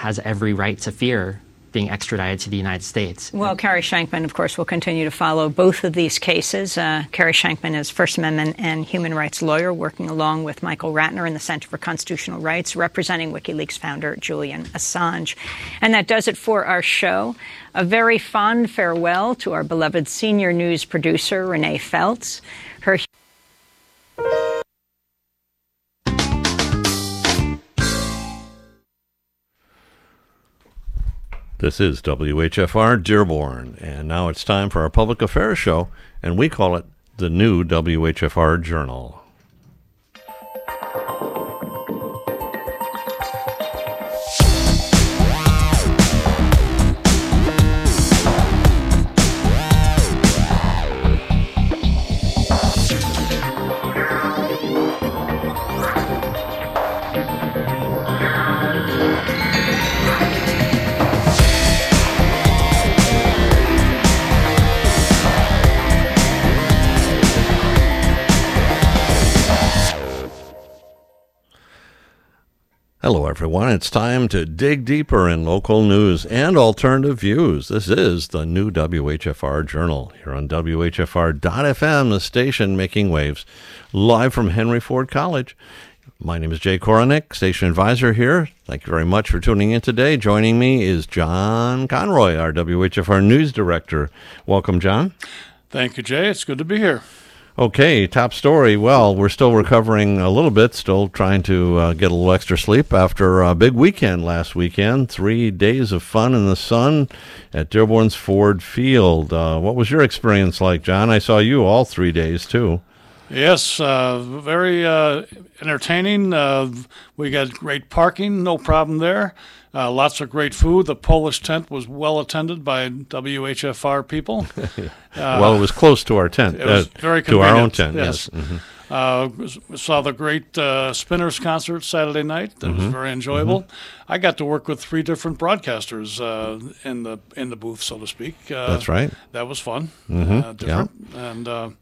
has every right to fear being extradited to the United States. Well, Carrie Shankman, of course, will continue to follow both of these cases. Carrie Shankman is First Amendment and human rights lawyer working along with Michael Ratner in the Center for Constitutional Rights, representing WikiLeaks founder Julian Assange. And that does it for our show. A very fond farewell to our beloved senior news producer, Renee Feltz. Her This is WHFR Dearborn, and now it's time for our public affairs show, and we call it the new WHFR Journal. Hello, everyone. It's time to dig deeper in local news and alternative views. This is the new WHFR Journal here on WHFR.FM, the station making waves, live from Henry Ford College. My name is Jay Koronick, station advisor here. Thank you very much for tuning in today. Joining me is John Conroy, our WHFR news director. Welcome, John. Thank you, Jay. It's good to be here. Okay, top story. Well, we're still recovering a little bit, still trying to get a little extra sleep after a big weekend last weekend. 3 days of fun in the sun at Dearborn's Ford Field. What was your experience like, John? I saw you all 3 days, too. Yes, very entertaining. We got great parking, no problem there. Lots of great food. The Polish tent was well attended by WHFR people. Well, it was close to our tent. It was very to our own convenient, tent, yes. Mm-hmm. Saw the great Spinners concert Saturday night. That was very enjoyable. I got to work with 3 different broadcasters in the booth, so to speak. That's right. That was fun. Yeah. And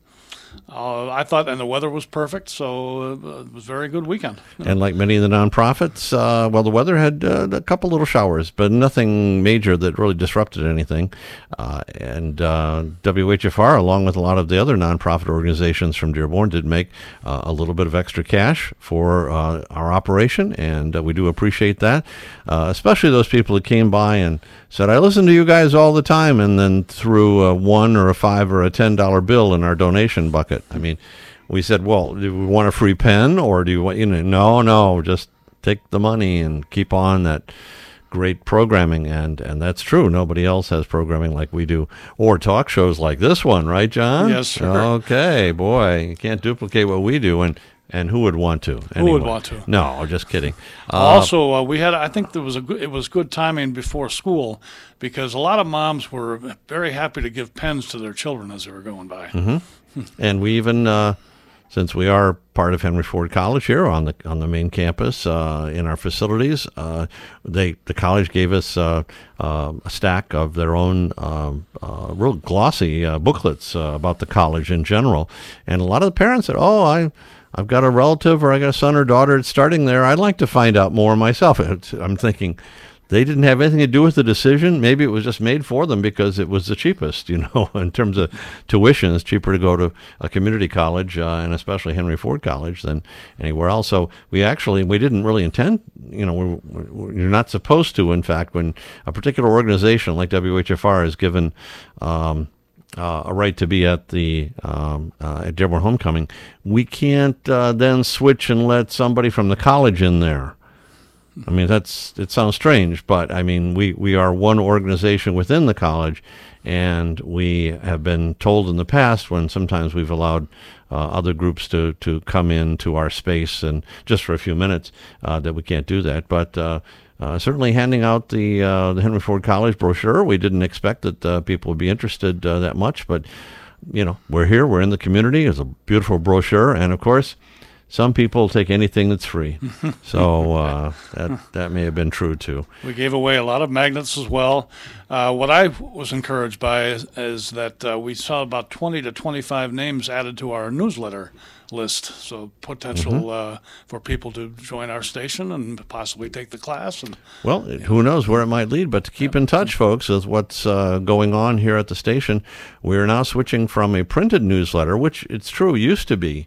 I thought, and the weather was perfect, so it was a very good weekend. And like many of the nonprofits, well, the weather had a couple little showers, but nothing major that really disrupted anything. And WHFR, along with a lot of the other nonprofit organizations from Dearborn, did make a little bit of extra cash for our operation, and we do appreciate that, especially those people that came by and said, I listen to you guys all the time, and then threw a $1 or a $5 or a $10 bill in our donation bucket. I mean, we said, well, do we want a free pen, or do you want, no, just take the money and keep on that great programming. And that's true. Nobody else has programming like we do, or talk shows like this one, right, John? Yes, sir. Okay, boy, you can't duplicate what we do, and who would want to? Anyway. Who would want to? No, just kidding. Also, we had. I think there was it was good timing before school, because a lot of moms were very happy to give pens to their children as they were going by. And we even, since we are part of Henry Ford College here on the main campus in our facilities, the college gave us a stack of their own real glossy booklets about the college in general, and a lot of the parents said, "Oh, I've got a relative, or I got a son or daughter that's starting there. I'd like to find out more myself." I'm thinking they didn't have anything to do with the decision. Maybe it was just made for them because it was the cheapest, in terms of tuition. It's cheaper to go to a community college, and especially Henry Ford College, than anywhere else. So we didn't really intend, you're not supposed to, in fact, when a particular organization like WHFR is given a right to be at the at Dearborn Homecoming, we can't then switch and let somebody from the college in there. I mean, it sounds strange, but I mean, we are one organization within the college, and we have been told in the past, when sometimes we've allowed other groups to come into our space and just for a few minutes, that we can't do that. But certainly handing out the Henry Ford College brochure, we didn't expect that people would be interested that much, but we're here, we're in the community. It's a beautiful brochure, and of course, some people take anything that's free. So that may have been true too. We gave away a lot of magnets as well. What I was encouraged by is that we saw about 20 to 25 names added to our newsletter list. So potential for people to join our station and possibly take the class. And well, who knows where it might lead, but to keep in touch, folks, with what's going on here at the station. We're now switching from a printed newsletter, which it's true used to be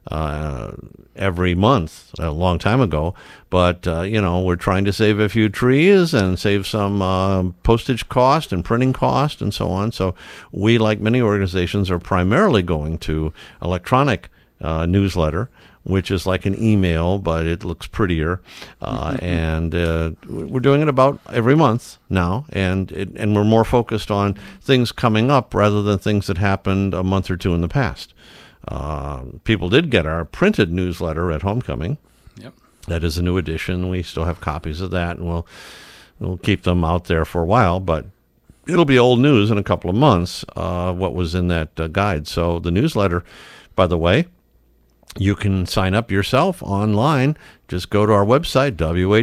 every month a long time ago, but we're trying to save a few trees and save some postage cost and printing cost and so on. So we, like many organizations, are primarily going to electronic newsletter, which is like an email, but it looks prettier. And we're doing it about every month now, and we're more focused on things coming up rather than things that happened a month or two in the past. People did get our printed newsletter at homecoming. Yep. That is a new edition. We still have copies of that, and we'll keep them out there for a while, but it'll be old news in a couple of months, what was in that guide. So the newsletter, by the way, you can sign up yourself online. Just go to our website,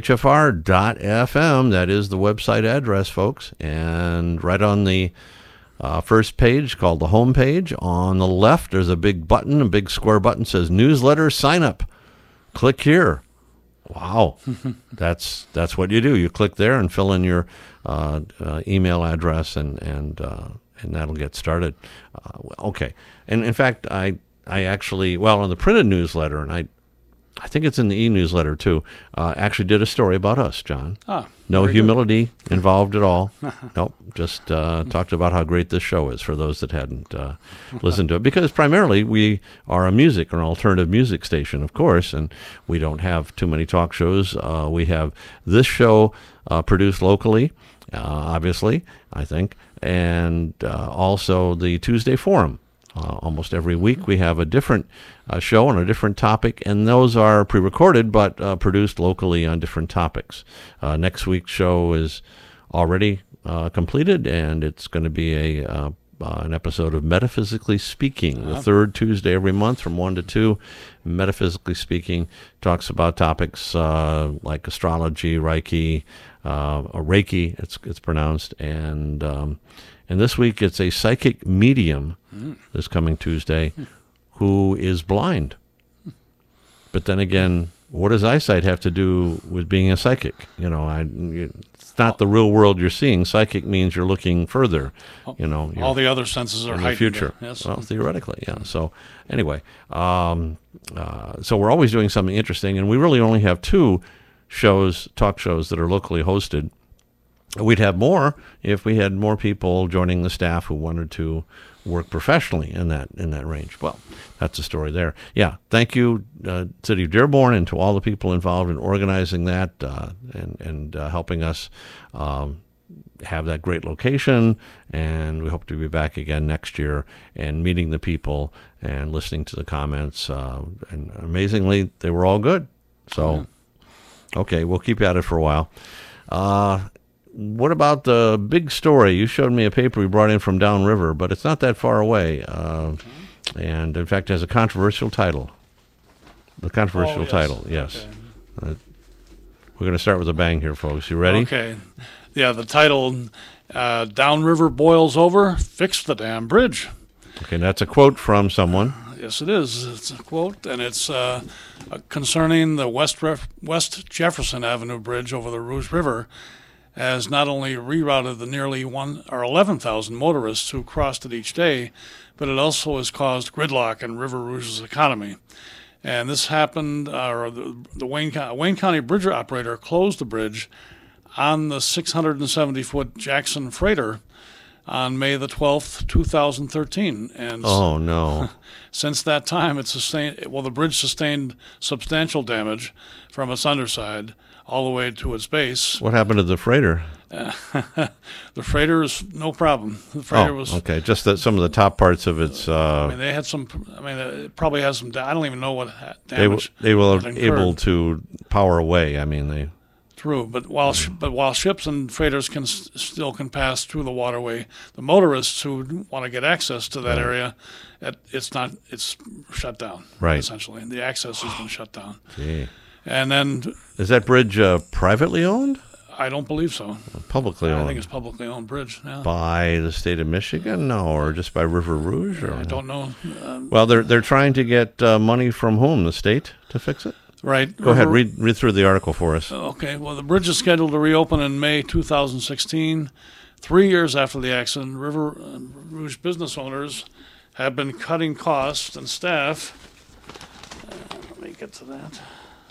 whfr.fm. That is the website address, folks. And right on the first page, called the home page, on the left, there's a big button, a big square button, says Newsletter Sign Up. Click here. Wow. That's what you do. You click there and fill in your email address, and that'll get started. Okay. And in fact, I actually, on the printed newsletter, and I think it's in the e-newsletter too, actually did a story about us, John. No humility involved at all. Nope, just talked about how great this show is for those that hadn't listened to it. Because primarily we are an alternative music station, of course, and we don't have too many talk shows. We have this show produced locally, obviously, I think, and also the Tuesday Forum. Almost every week we have a different show on a different topic, and those are pre-recorded but produced locally on different topics. Next week's show is already completed, and it's going to be an episode of Metaphysically Speaking, the third Tuesday every month from 1 to 2. Metaphysically Speaking talks about topics like astrology, Reiki, or Reiki, it's pronounced, and this week it's a psychic medium this coming Tuesday who is blind. But then again, what does eyesight have to do with being a psychic? It's not the real world you're seeing. Psychic means you're looking further. All the other senses are in heightened. The future. Yes. Well, theoretically, yeah. So anyway, so we're always doing something interesting, and we really only have 2 talk shows that are locally hosted. We'd have more if we had more people joining the staff who wanted to work professionally in that range. Well, that's a story there. Yeah, thank you, City of Dearborn, and to all the people involved in organizing that and helping us have that great location. And we hope to be back again next year and meeting the people and listening to the comments. And amazingly, they were all good. So, okay, we'll keep at it for a while. What about the big story? You showed me a paper we brought in from downriver, but it's not that far away. And, in fact, it has a controversial title. The controversial title, yes. Okay. We're going to start with a bang here, folks. You ready? Okay. Yeah, the title, Downriver Boils Over, Fix the Damn Bridge. Okay, that's a quote from someone. Yes, it is. It's a quote, and it's concerning the West Jefferson Avenue Bridge over the Rouge River, has not only rerouted the nearly 11,000 motorists who crossed it each day, but it also has caused gridlock in River Rouge's economy. And this happened, the Wayne County bridge operator closed the bridge on the 670-foot Jackson freighter on May the 12th, 2013. And oh, no. Since that time, the bridge sustained substantial damage from its underside all the way to its base. What happened to the freighter? The freighter is no problem. The freighter was okay. Just that some of the top parts of its. They had some. It probably has some. I don't even know what damage they were able to power away. through. But while ships and freighters still can pass through the waterway, the motorists who want to get access to that area, it's shut down. Right. Essentially, the access has been shut down. Gee. And then Is that bridge privately owned? I don't believe so. Publicly owned? I think it's publicly owned bridge. Yeah. By the state of Michigan? No, or just by River Rouge? Or I don't know. Well, they're trying to get money from whom? The state to fix it? Right. Go ahead, read through the article for us. Okay. Well, the bridge is scheduled to reopen in May 2016. 3 years after the accident, River Rouge business owners have been cutting costs and staff. Let me get to that.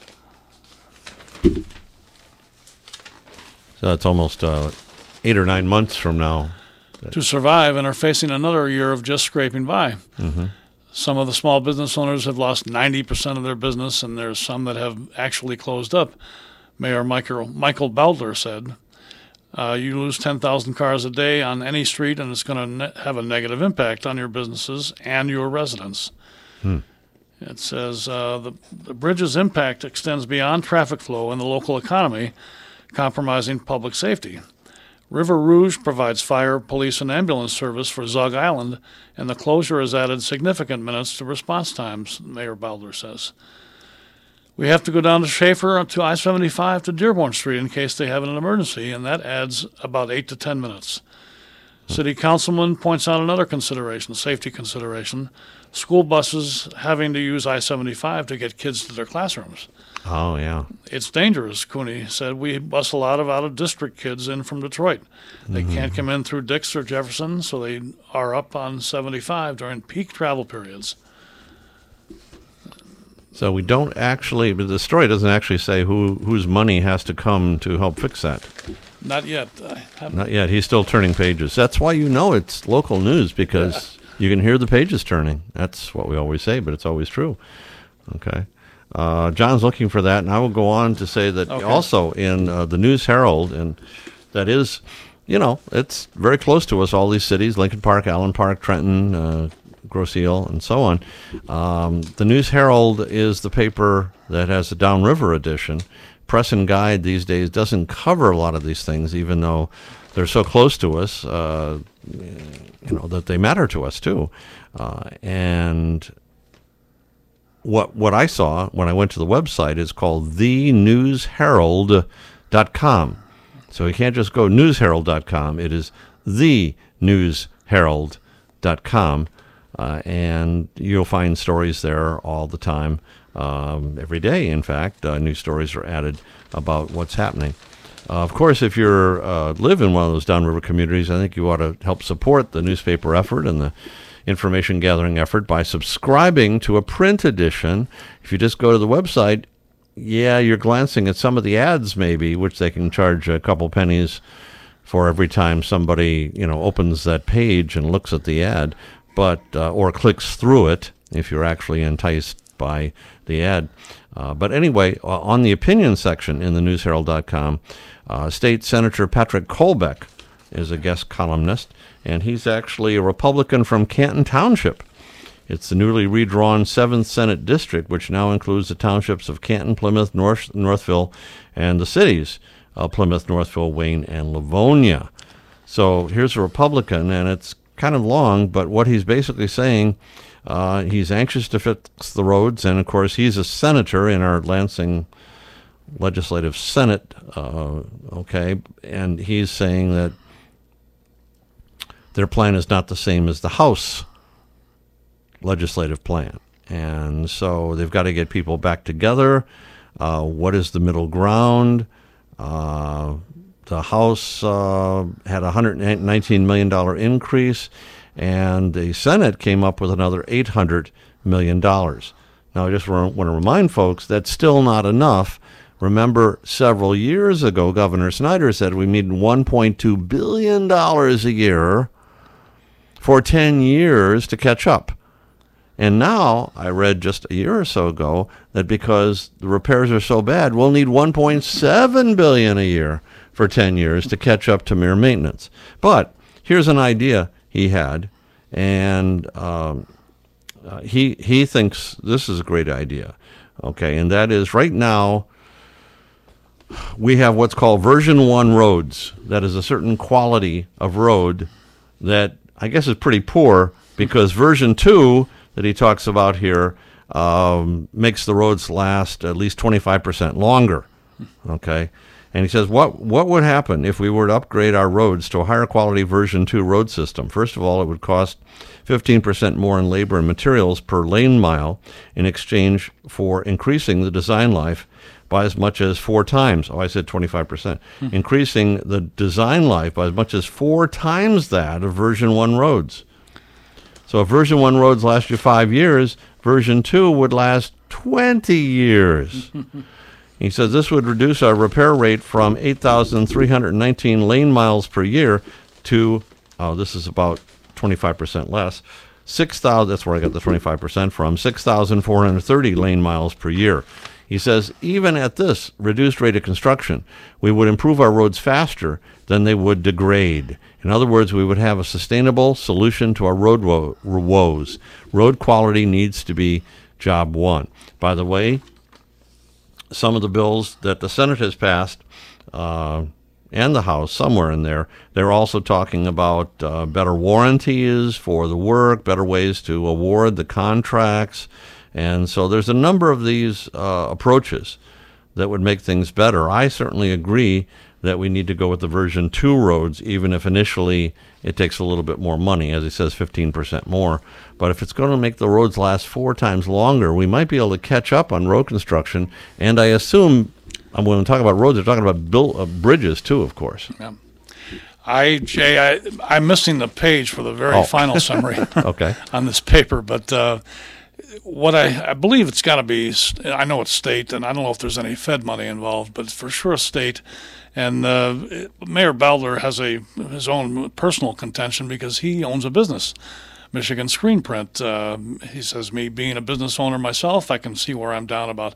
So it's almost 8 or 9 months from now. To survive, and are facing another year of just scraping by. Mm-hmm. Some of the small business owners have lost 90% of their business, and there's some that have actually closed up. Mayor Michael Baldler said, you lose 10,000 cars a day on any street, and it's going to have a negative impact on your businesses and your residents. It says the bridge's impact extends beyond traffic flow and the local economy, compromising public safety. River Rouge provides fire, police, and ambulance service for Zug Island, and the closure has added significant minutes to response times, Mayor Baldler says. We have to go down to Schaefer to I-75 to Dearborn Street in case they have an emergency, and that adds about 8 to 10 minutes. City Councilman points out another consideration, safety consideration, school buses having to use I-75 to get kids to their classrooms. Oh, yeah. It's dangerous, Cooney said. We bus a lot of out-of-district kids in from Detroit. They can't come in through Dix or Jefferson, so they are up on 75 during peak travel periods. So we don't actually, but the story doesn't actually say whose money has to come to help fix that. Not yet. Not yet. He's still turning pages. That's why you know it's local news, because you can hear the pages turning. That's what we always say, but it's always true. Okay. John's looking for that, and I will go on to say that also in the News Herald, and that is, it's very close to us, all these cities, Lincoln Park, Allen Park, Trenton, Grosse Ile, and so on. The News Herald is the paper that has the Downriver edition. Press and Guide these days doesn't cover a lot of these things, even though they're so close to us, that they matter to us too. And what I saw when I went to the website is called thenewsherald.com. So you can't just go newsherald.com. It is thenewsherald.com. And you'll find stories there all the time. Every day, in fact, new stories are added about what's happening. Of course, if you live in one of those downriver communities, I think you ought to help support the newspaper effort and the information gathering effort by subscribing to a print edition. If you just go to the website, you're glancing at some of the ads maybe, which they can charge a couple pennies for every time somebody opens that page and looks at the ad, but or clicks through it if you're actually enticed by the ad. But anyway, on the opinion section in the newsherald.com, State Senator Patrick Colbeck is a guest columnist, and he's actually a Republican from Canton Township. It's the newly redrawn 7th Senate District, which now includes the townships of Canton, Plymouth, Northville, and the cities of Plymouth, Northville, Wayne, and Livonia. So here's a Republican, and it's kind of long, but what he's basically saying, he's anxious to fix the roads, and of course he's a senator in our Lansing Legislative Senate, and he's saying that their plan is not the same as the House legislative plan, and so they've got to get people back together. What is the middle ground? The House had a $119 million increase, and the Senate came up with another $800 million. Now, I just want to remind folks that's still not enough. Remember, several years ago, Governor Snyder said we need $1.2 billion a year for 10 years to catch up. And now, I read just a year or so ago that because the repairs are so bad, we'll need $1.7 billion a year for 10 years to catch up to mere maintenance. But here's an idea he had, and he thinks this is a great idea. Okay, and that is right now, we have what's called version 1 roads. That is a certain quality of road that I guess is pretty poor, because version 2 that he talks about here makes the roads last at least 25% longer. Okay. And he says, what would happen if we were to upgrade our roads to a higher quality version 2 road system? First of all, it would cost 15% more in labor and materials per lane mile in exchange for increasing the design life by as much as 4 times. Oh, I said 25%. Increasing the design life by as much as 4 times that of version 1 roads. So if version 1 roads last you 5 years, version 2 would last 20 years. He says this would reduce our repair rate from 8,319 lane miles per year to, this is about 25% less, 6,000, that's where I got the 25% from, 6,430 lane miles per year. He says even at this reduced rate of construction, we would improve our roads faster than they would degrade. In other words, we would have a sustainable solution to our road woes. Road quality needs to be job one. By the way, some of the bills that the Senate has passed and the House, somewhere in there, they're also talking about better warranties for the work, better ways to award the contracts. And so there's a number of these approaches that would make things better. I certainly agree that we need to go with the version 2 roads, even if initially it takes a little bit more money, as he says, 15% more. But if it's going to make the roads last 4 times longer, we might be able to catch up on road construction. And I assume, when we talk about roads, they're talking about bridges too, of course. Yeah. Jay, I'm missing the page for the very final summary Okay. on this paper, but what I believe it's got to be, I know it's state, and I don't know if there's any Fed money involved, but it's for sure state. And Mayor Bowdler has his own personal contention because he owns a business, Michigan Screen Print. He says, me being a business owner myself, I can see where I'm down about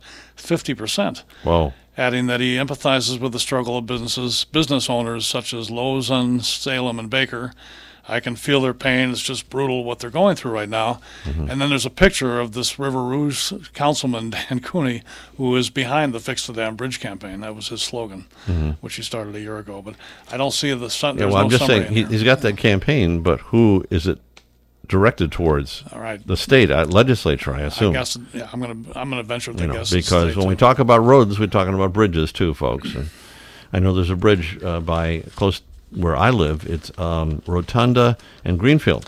50%. Whoa. Adding that he empathizes with the struggle of business owners such as Lawson, Salem, and Baker. I can feel their pain. It's just brutal what they're going through right now. Mm-hmm. And then there's a picture of this River Rouge councilman, Dan Cooney, who is behind the Fix the Damn Bridge campaign. That was his slogan, which he started a year ago. But I don't see the sun. Yeah, well, I'm just saying he's got that campaign, but who is it directed towards? All right. The state legislature, I assume. I guess, yeah, I'm gonna venture to guess. Because when we talk about roads, we're talking about bridges too, folks. And I know there's a bridge by close where I live. It's Rotunda and Greenfield,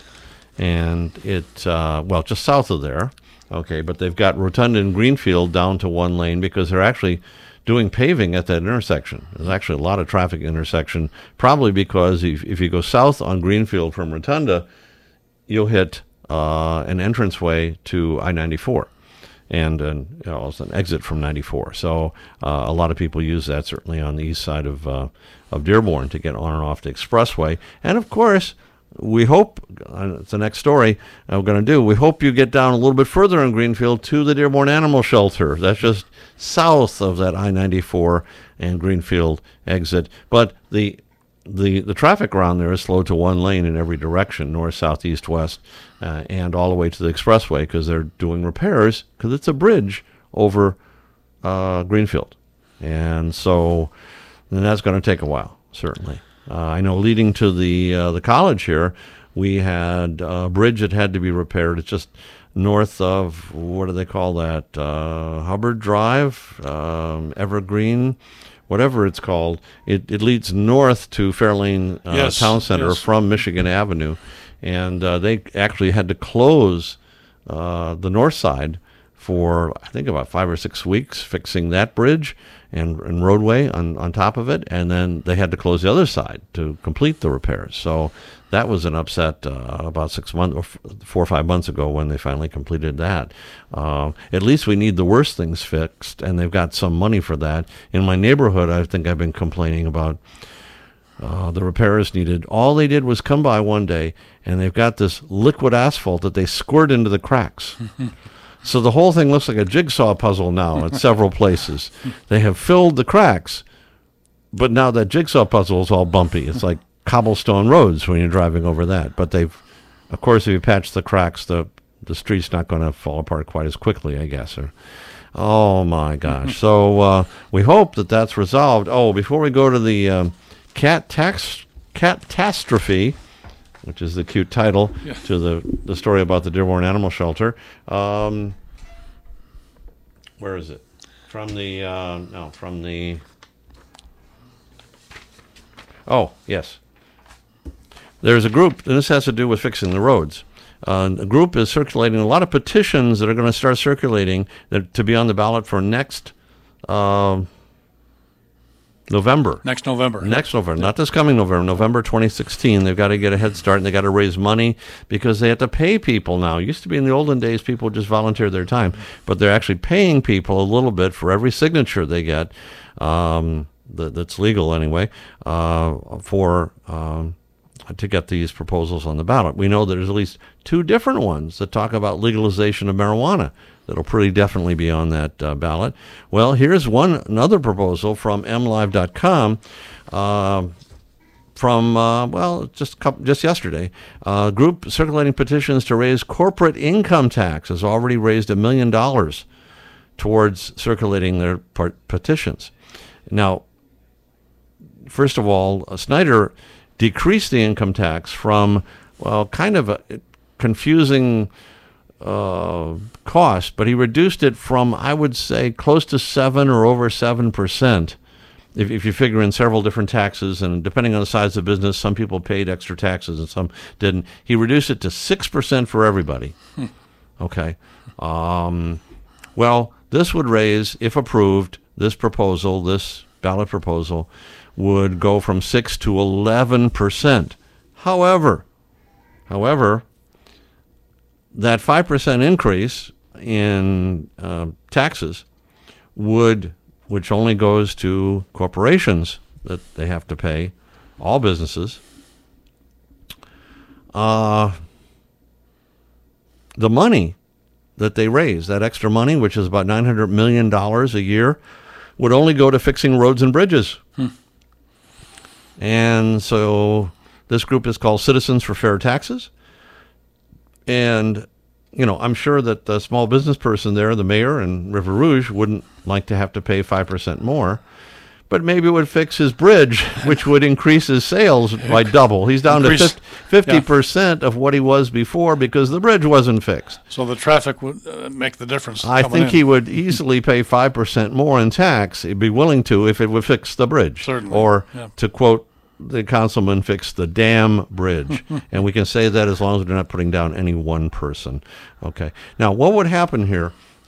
and it's just south of there. Okay, but they've got Rotunda and Greenfield down to 1 lane because they're actually doing paving at that intersection. There's actually a lot of traffic intersection, probably because if you go south on Greenfield from Rotunda, you'll hit an entranceway to I-94. And it's an exit from 94. So a lot of people use that, certainly on the east side of Dearborn, to get on and off the expressway. And of course, we hope, it's the next story we're going to do, we hope you get down a little bit further in Greenfield to the Dearborn Animal Shelter. That's just south of that I-94 and Greenfield exit. But the traffic around there is slowed to 1 lane in every direction, north, south, east, west, and all the way to the expressway, because they're doing repairs, because it's a bridge over Greenfield. And so that's going to take a while, certainly. I know leading to the college here, we had a bridge that had to be repaired. It's just north of, what do they call that, Hubbard Drive, Evergreen, whatever it's called. It leads north to Fairlane Town Center from Michigan Avenue. And they actually had to close the north side for, I think, about 5 or 6 weeks, fixing that bridge and roadway on top of it. And then they had to close the other side to complete the repairs. So that was an upset about 6 months or 4 or 5 months ago when they finally completed that. At least we need the worst things fixed, and they've got some money for that. In my neighborhood, I think I've been complaining about the repairs needed. All they did was come by one day, and they've got this liquid asphalt that they squirt into the cracks. So the whole thing looks like a jigsaw puzzle now at several places. They have filled the cracks, but now that jigsaw puzzle is all bumpy. It's like cobblestone roads when you're driving over that. But they've, of course, if you patch the cracks, the street's not going to fall apart quite as quickly, I guess. Oh my gosh! So we hope that that's resolved. Oh, before we go to the catastrophe, which is the cute title to the story about the Dearborn Animal Shelter. Where is it? From the Oh, yes. There's a group, and this has to do with fixing the roads. A group is circulating a lot of petitions that are going to start circulating to be on the ballot for next November. Next November. Not this coming November, November 2016. They've got to get a head start, and they've got to raise money because they have to pay people now. It used to be in the olden days, people just volunteered their time, but they're actually paying people a little bit for every signature they get, that's legal anyway, to get these proposals on the ballot. We know that there's at least 2 different ones that talk about legalization of marijuana that'll pretty definitely be on that ballot. Well, here's another proposal from mlive.com just yesterday. A group circulating petitions to raise corporate income tax has already raised $1 million towards circulating their petitions. Now, first of all, Snyder decreased the income tax from, kind of a confusing cost, but he reduced it from, I would say, close to 7 or over 7%. If you figure in several different taxes, and depending on the size of the business, some people paid extra taxes and some didn't. He reduced it to 6% for everybody. Okay. Well, this would raise, if approved, this ballot proposal would go from 6 to 11%. However, that 5% increase in taxes which only goes to corporations that they have to pay, all businesses, the money that they raise, that extra money, which is about $900 million a year, would only go to fixing roads and bridges. And so this group is called Citizens for Fair Taxes. And, I'm sure that the small business person there, the mayor in River Rouge, wouldn't like to have to pay 5% more. But maybe it would fix his bridge, which would increase his sales by double. He's down to 50% of what he was before because the bridge wasn't fixed. So the traffic would make the difference. I think he would easily pay 5% more in tax. He'd be willing to if it would fix the bridge. Certainly. Or, to quote the councilman, fix the damn bridge. And we can say that as long as we're not putting down any one person. Okay. Now, what would happen here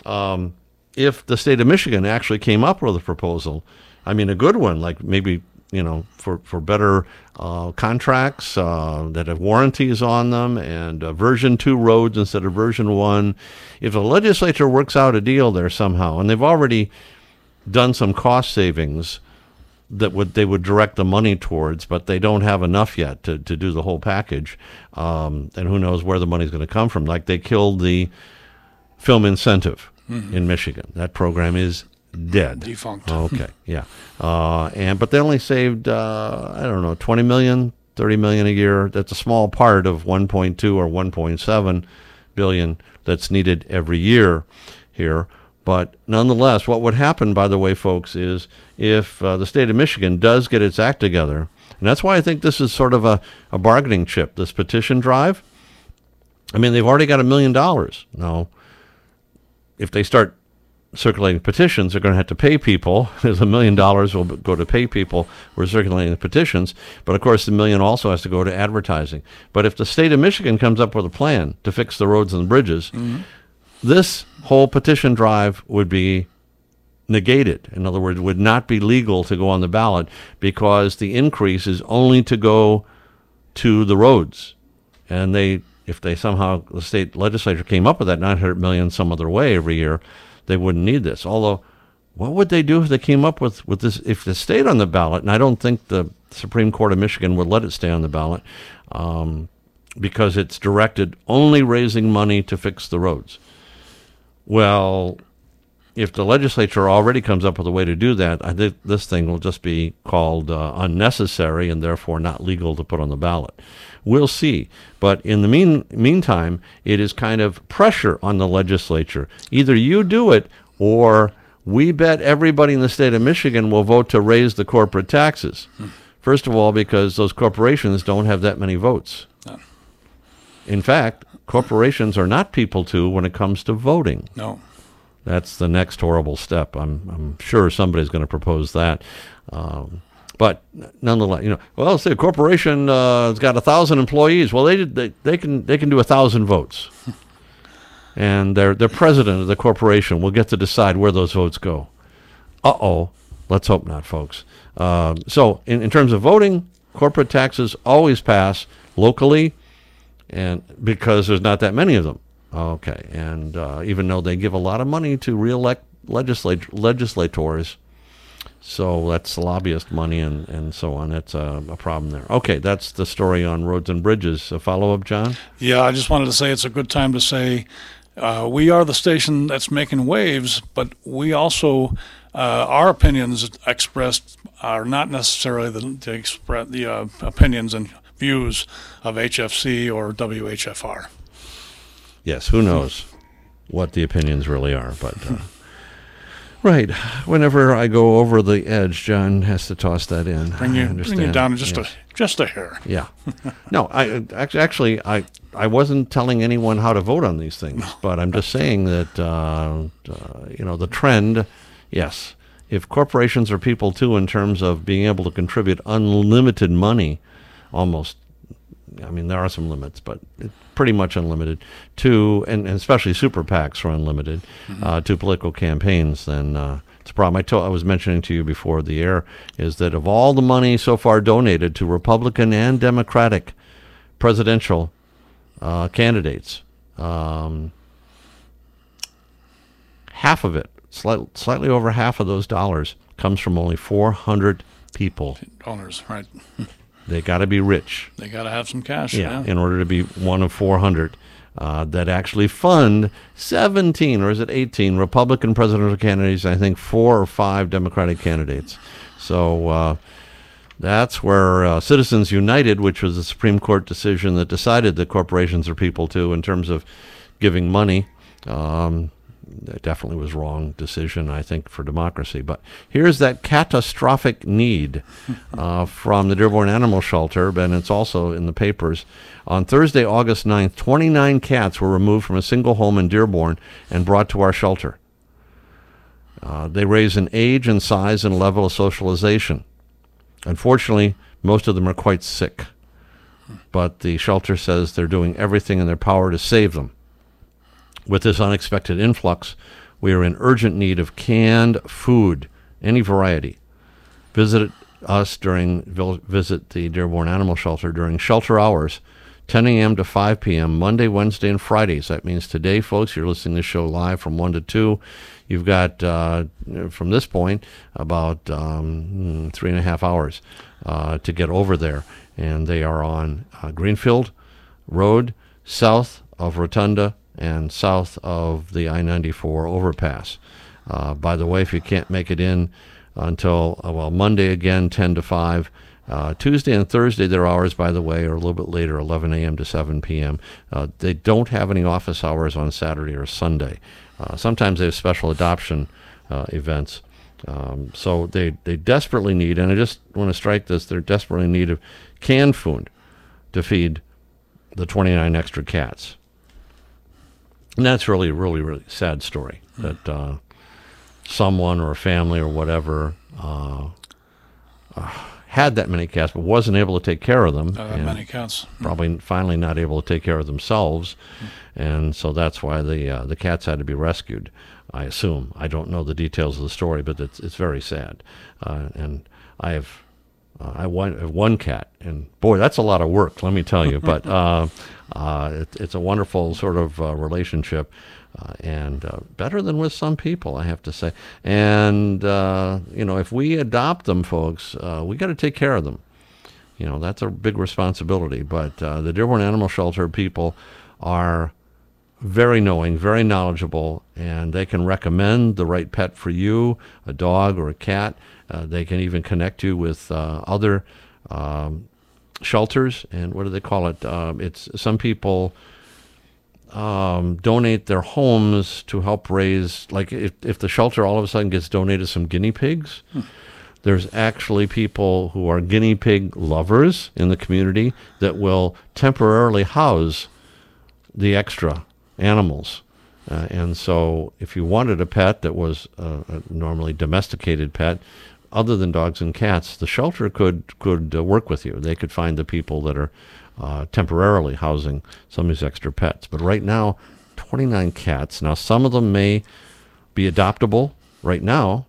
if the state of Michigan actually came up with a proposal? I mean, a good one, like maybe, for better contracts that have warranties on them and version 2 roads instead of version 1. If the legislature works out a deal there somehow, and they've already done some cost savings that they would direct the money towards, but they don't have enough yet to do the whole package, and who knows where the money's going to come from. Like they killed the film incentive in Michigan. That program is dead. Defunct. Okay, yeah. But they only saved, 20 million, 30 million a year. That's a small part of 1.2 or 1.7 billion that's needed every year here. But nonetheless, what would happen, by the way, folks, is if the state of Michigan does get its act together, and that's why I think this is sort of a bargaining chip, this petition drive. I mean, they've already got $1 million. Now, if they start circulating petitions, they're going to have to pay people. There's $1 million will go to pay people who are circulating the petitions. But, of course, the $1 million also has to go to advertising. But if the state of Michigan comes up with a plan to fix the roads and the bridges, this whole petition drive would be negated. In other words, it would not be legal to go on the ballot because the increase is only to go to the roads. And if somehow the state legislature came up with that $900 million some other way every year, they wouldn't need this. Although, what would they do if they came up with this, if it stayed on the ballot? And I don't think the Supreme Court of Michigan would let it stay on the ballot because it's directed only raising money to fix the roads. Well, if the legislature already comes up with a way to do that, I think this thing will just be called unnecessary and therefore not legal to put on the ballot. We'll see. But in the meantime, it is kind of pressure on the legislature. Either you do it or we bet everybody in the state of Michigan will vote to raise the corporate taxes. First of all, because those corporations don't have that many votes. No. In fact, corporations are not people too when it comes to voting. No. That's the next horrible step. I'm sure somebody's going to propose that. But nonetheless, well, say a corporation has got 1,000 employees. Well, they can do 1,000 votes, and their president of the corporation will get to decide where those votes go. Let's hope not, folks. So in terms of voting, corporate taxes always pass locally, and because there's not that many of them. Okay, and even though they give a lot of money to reelect legislators, so that's lobbyist money and so on. That's a problem there. Okay, that's the story on roads and bridges. A follow-up, John? Yeah, I just wanted to say it's a good time to say we are the station that's making waves, but we also, our opinions expressed are not necessarily the opinions and views of HFC or WHFR. Yes, who knows what the opinions really are, but... Right. Whenever I go over the edge, John has to toss that in. Bring you down just a hair. Yeah. No, I wasn't telling anyone how to vote on these things, but I'm just saying that the trend. Yes, if corporations are people too, in terms of being able to contribute unlimited money, almost. I mean, there are some limits, but it's pretty much unlimited and especially super PACs are unlimited to political campaigns. Then it's a problem. I was mentioning to you before the air is that of all the money so far donated to Republican and Democratic presidential candidates, half of it, slightly over half of those dollars, comes from only 400 people. Donors, right. They got to be rich. They got to have some cash. Yeah, in order to be one of 400 that actually fund 17, or is it 18, Republican presidential candidates, I think 4 or 5 Democratic candidates. So that's where Citizens United, which was a Supreme Court decision that decided that corporations are people too in terms of giving money, it definitely was wrong decision, I think, for democracy. But here's that catastrophic need from the Dearborn Animal Shelter, and it's also in the papers. On Thursday, August 9th, 29 cats were removed from a single home in Dearborn and brought to our shelter. They range in age and size and level of socialization. Unfortunately, most of them are quite sick, but the shelter says they're doing everything in their power to save them. With this unexpected influx, we are in urgent need of canned food, any variety. Visit the Dearborn Animal Shelter during shelter hours, 10 a.m. to 5 p.m., Monday, Wednesday, and Fridays. That means today, folks, you're listening to the show live from 1 to 2. You've got, from this point, about 3.5 hours to get over there. And they are on Greenfield Road, south of Rotunda, and south of the I-94 overpass. By the way, if you can't make it in until, Monday again, 10 to 5. Tuesday and Thursday, their hours, by the way, are a little bit later, 11 a.m. to 7 p.m. They don't have any office hours on Saturday or Sunday. Sometimes they have special adoption events. So they desperately need, and I just want to strike this, they're desperately in need of canned food to feed the 29 extra cats. And that's really, really, really sad story that someone or a family or whatever had that many cats but wasn't able to take care of them. Many cats. Probably finally not able to take care of themselves. And so that's why the cats had to be rescued, I assume. I don't know the details of the story, but it's very sad. And I have one cat, and boy, that's a lot of work, let me tell you. But it's a wonderful sort of relationship, and better than with some people, I have to say. And if we adopt them, folks, we got to take care of them. That's a big responsibility. But the Dearborn Animal Shelter people are very knowing, very knowledgeable, and they can recommend the right pet for you, a dog or a cat. They can even connect you with other shelters, and what do they call it? It's some people donate their homes to help raise, like if the shelter all of a sudden gets donated some guinea pigs, there's actually people who are guinea pig lovers in the community that will temporarily house the extra animals. And so if you wanted a pet that was a normally domesticated pet, other than dogs and cats, the shelter could work with you. They could find the people that are temporarily housing some of these extra pets. But right now, 29 cats. Now, some of them may be adoptable right now.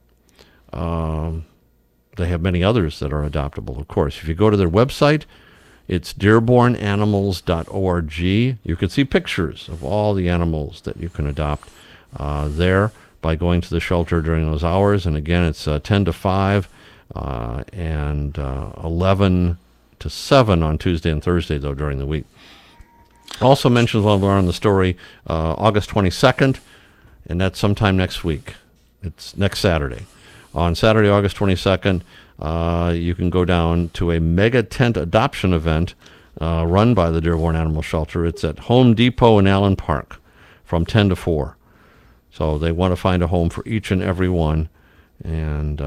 They have many others that are adoptable, of course. If you go to their website, it's dearbornanimals.org. You can see pictures of all the animals that you can adopt there by going to the shelter during those hours. And again, it's 10 to 5 and 11 to 7 on Tuesday and Thursday, though, during the week. Also mentions while we're on the story, August 22nd, and that's sometime next week. It's next Saturday. On Saturday, August 22nd, you can go down to a mega tent adoption event run by the Dearborn Animal Shelter. It's at Home Depot in Allen Park from 10 to 4. So they want to find a home for each and every one. And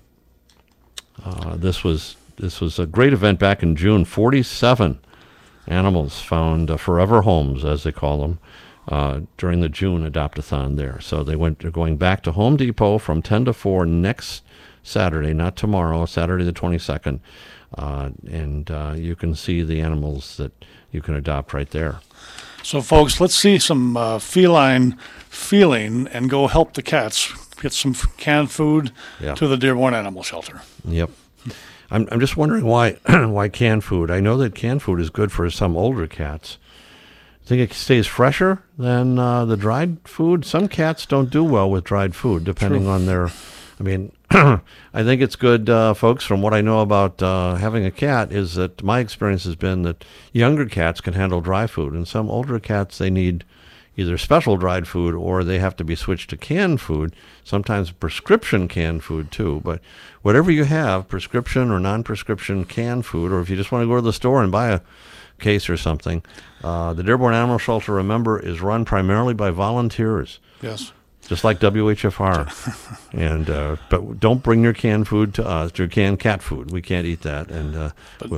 this was a great event back in June. 47 animals found forever homes, as they call them, during the June Adopt-a-thon there. So they're going back to Home Depot from 10 to 4 next Saturday, not tomorrow, Saturday the 22nd. And you can see the animals that you can adopt right there. So, folks, let's see some feline feeling and go help the cats get some canned food to the Dearborn Animal Shelter. Yep. I'm just wondering why canned food. I know that canned food is good for some older cats. I think it stays fresher than the dried food. Some cats don't do well with dried food, depending on their... I mean, I think it's good, folks, from what I know about having a cat, is that my experience has been that younger cats can handle dry food, and some older cats, they need either special dried food or they have to be switched to canned food, sometimes prescription canned food too. But whatever you have, prescription or non-prescription canned food, or if you just want to go to the store and buy a case or something, the Dearborn Animal Shelter, remember, is run primarily by volunteers. Yes. Just like WHFR. And but don't bring your canned food to us, your canned cat food. We can't eat that. And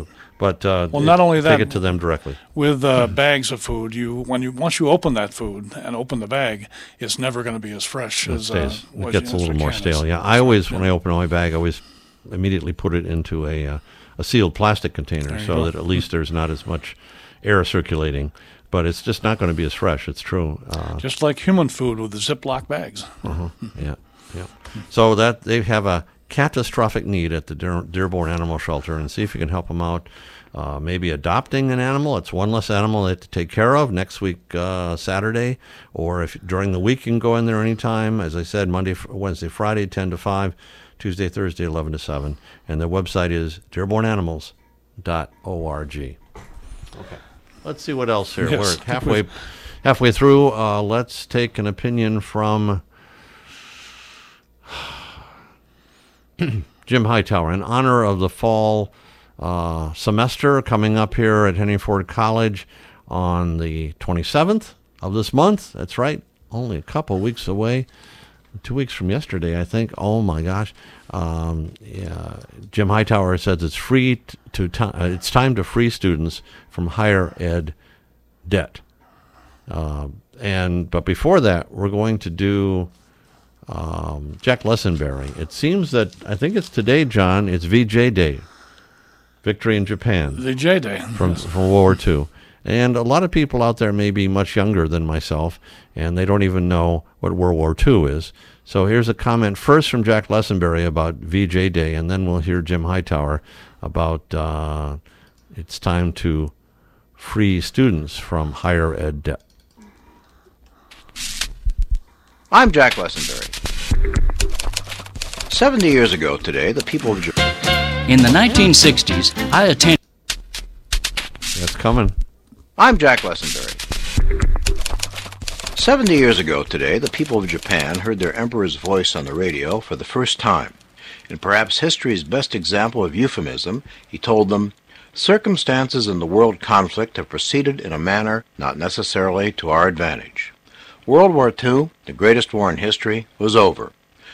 not only that, take it to them directly. With bags of food, once you open that food and open the bag, it's never going to be as fresh as it gets a little more stale. Yeah, I always, when I open my bag, I always immediately put it into a sealed plastic container so that at least there's not as much air circulating. But it's just not going to be as fresh. It's true. Just like human food with the Ziploc bags. Yeah. So that they have a catastrophic need at the Dearborn Animal Shelter, and see if you can help them out. Maybe adopting an animal. It's one less animal they have to take care of next week, Saturday. Or if during the week you can go in there anytime. As I said, Monday, Wednesday, Friday, 10 to 5. Tuesday, Thursday, 11 to 7. And their website is dearbornanimals.org. Okay. Let's see what else here. Yes. We're halfway through. Let's take an opinion from Jim Hightower in honor of the fall semester coming up here at Henry Ford College on the 27th of this month. That's right. Only a couple weeks away. 2 weeks from yesterday, I think. Oh my gosh. Jim Hightower says it's it's time to free students from higher ed debt. But before that, we're going to do Jack Lessenberry. It seems that, I think it's today, John, it's VJ Day, Victory in Japan. VJ Day. From World War II. And a lot of people out there may be much younger than myself, and they don't even know what World War II is. So here's a comment first from Jack Lessenberry about VJ Day, and then we'll hear Jim Hightower about it's time to free students from higher ed debt. I'm Jack Lessenberry. 70 years ago today, the people of Japan... In the 1960s, I attended... That's coming. I'm Jack Lessenberry. 70 years ago today, the people of Japan heard their emperor's voice on the radio for the first time. In perhaps history's best example of euphemism, he told them, "Circumstances in the world conflict have proceeded in a manner not necessarily to our advantage." World War II, the greatest war in history, was over.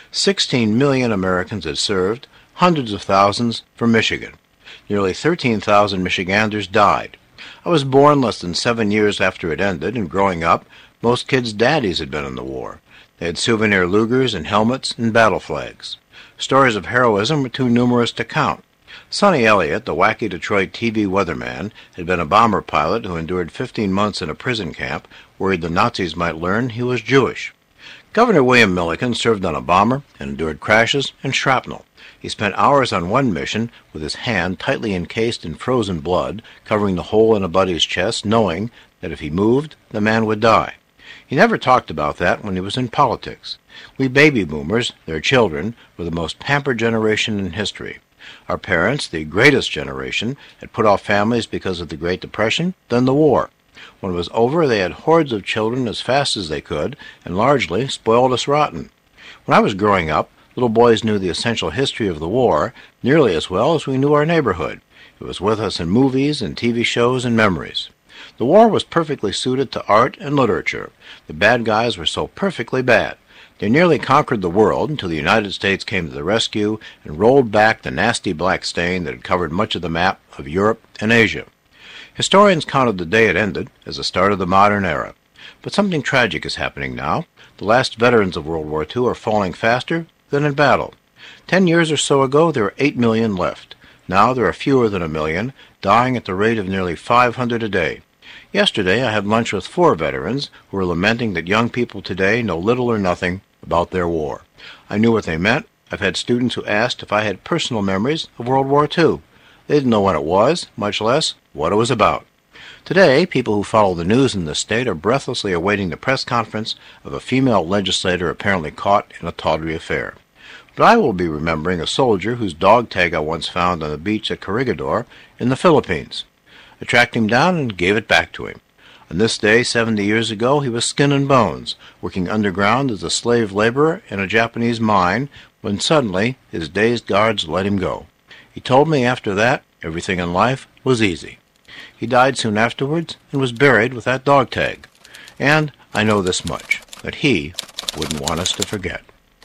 16 million Americans had served, hundreds of thousands from Michigan. Nearly 13,000 Michiganders died. I was born less than 7 years after it ended, and growing up, most kids' daddies had been in the war. They had souvenir Lugers and helmets and battle flags. Stories of heroism were too numerous to count. Sonny Elliott, the wacky Detroit TV weatherman, had been a bomber pilot who endured 15 months in a prison camp, worried the Nazis might learn he was Jewish. Governor William Milliken served on a bomber and endured crashes and shrapnel. He spent hours on one mission with his hand tightly encased in frozen blood, covering the hole in a buddy's chest, knowing that if he moved, the man would die. He never talked about that when he was in politics. We baby boomers, their children, were the most pampered generation in history. Our parents, the greatest generation, had put off families because of the Great Depression, then the war. When it was over, they had hordes of children as fast as they could, and largely spoiled us rotten. When I was growing up, little boys knew the essential history of the war nearly as well as we knew our neighborhood. It was with us in movies and TV shows and memories. The war was perfectly suited to art and literature. The bad guys were so perfectly bad. They nearly conquered the world until the United States came to the rescue and rolled back the nasty black stain that had covered much of the map of Europe and Asia. Historians counted the day it ended as the start of the modern era. But something tragic is happening now. The last veterans of World War II are falling faster than in battle. 10 years or so ago, there were 8 million left. Now there are fewer than 1 million, dying at the rate of nearly 500 a day. Yesterday, I had lunch with 4 veterans who were lamenting that young people today know little or nothing about their war. I knew what they meant. I've had students who asked if I had personal memories of World War II. They didn't know when it was, much less what it was about. Today, people who follow the news in this state are breathlessly awaiting the press conference of a female legislator apparently caught in a tawdry affair. But I will be remembering a soldier whose dog tag I once found on the beach at Corregidor in the Philippines. I tracked him down and gave it back to him. On this day, 70 years ago, he was skin and bones, working underground as a slave laborer in a Japanese mine, when suddenly his dazed guards let him go. He told me after that everything in life was easy. He died soon afterwards and was buried with that dog tag. And I know this much, that he wouldn't want us to forget.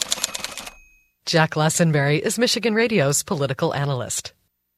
Jack Lessenberry is Michigan Radio's political analyst.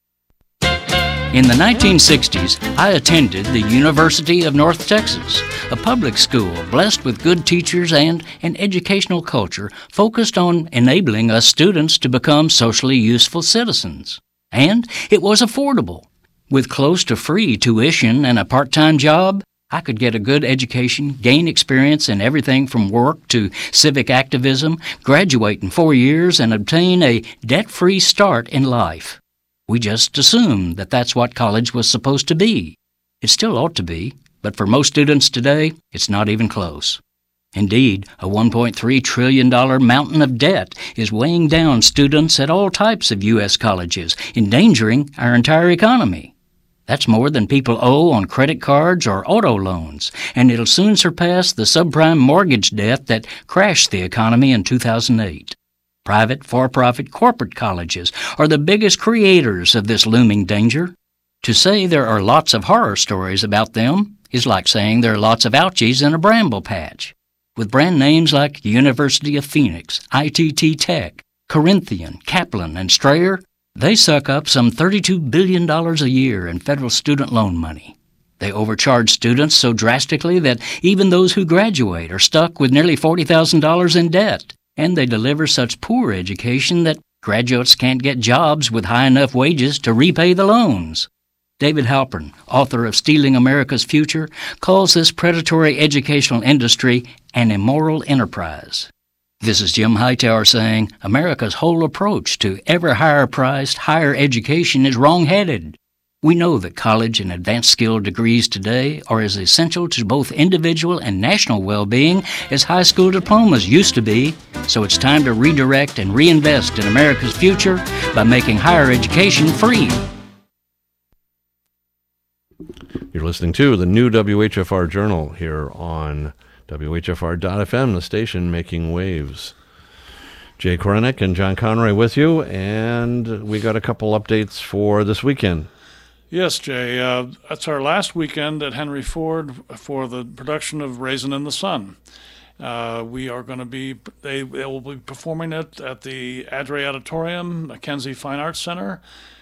In the 1960s, I attended the University of North Texas, a public school blessed with good teachers and an educational culture focused on enabling us students to become socially useful citizens. And it was affordable. With close to free tuition and a part-time job, I could get a good education, gain experience in everything from work to civic activism, graduate in 4 years, and obtain a debt-free start in life. We just assumed that that's what college was supposed to be. It still ought to be, but for most students today, it's not even close. Indeed, a $1.3 trillion mountain of debt is weighing down students at all types of U.S. colleges, endangering our entire economy. That's more than people owe on credit cards or auto loans, and it'll soon surpass the subprime mortgage debt that crashed the economy in 2008. Private, for-profit corporate colleges are the biggest creators of this looming danger. To say there are lots of horror stories about them is like saying there are lots of ouchies in a bramble patch. With brand names like University of Phoenix, ITT Tech, Corinthian, Kaplan, and Strayer, they suck up some $32 billion a year in federal student loan money. They overcharge students so drastically that even those who graduate are stuck with nearly $40,000 in debt. And they deliver such poor education that graduates can't get jobs with high enough wages to repay the loans. David Halpern, author of Stealing America's Future, calls this predatory educational industry an immoral enterprise. This is Jim Hightower saying America's whole approach to ever higher-priced higher education is wrong-headed. We know that college and advanced skill degrees today are as essential to both individual and national well-being as high school diplomas used to be, so it's time to redirect and reinvest in America's future by making higher education free. You're listening to the new WHFR Journal here on WHFR.FM, the station making waves. Jay Korenik and John Conroy with you, and we got a couple updates for this weekend. Yes, Jay. That's our last weekend at Henry Ford for the production of Raisin in the Sun. We are going to be, they will be performing it at the Adre Auditorium, Mackenzie Fine Arts Center.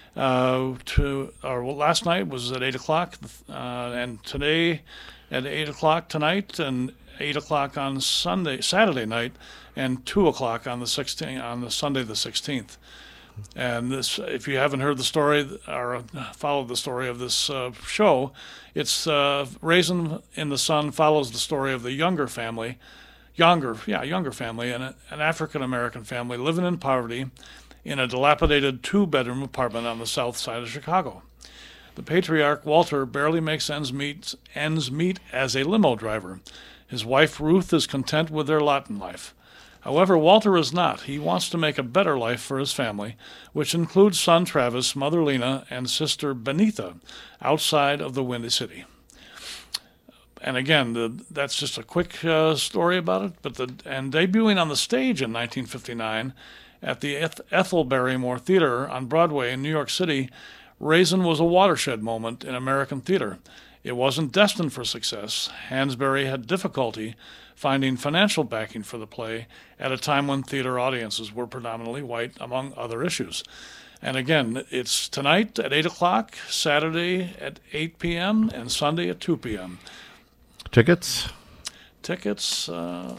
Last night was at 8 o'clock, and today at 8 o'clock tonight, and 8 o'clock on Saturday night, and 2 o'clock on the Sunday the 16th. And this, if you haven't heard the story or followed the story of this show, it's Raisin in the Sun follows the story of the younger family, and an African American family living in poverty in a dilapidated 2-bedroom apartment on the south side of Chicago. The patriarch Walter barely makes ends meet as a limo driver. His wife Ruth is content with their lot in life. However, Walter is not. He wants to make a better life for his family, which includes son Travis, mother Lena, and sister Benita, outside of the Windy City. And again, that's just a quick story about it. And debuting on the stage in 1959 at the Ethel Barrymore Theater on Broadway in New York City, Raisin was a watershed moment in American theater. It wasn't destined for success. Hansberry had difficulty finding financial backing for the play at a time when theater audiences were predominantly white, among other issues. And again, it's tonight at 8 o'clock, Saturday at 8 p.m., and Sunday at 2 p.m. Tickets? Tickets,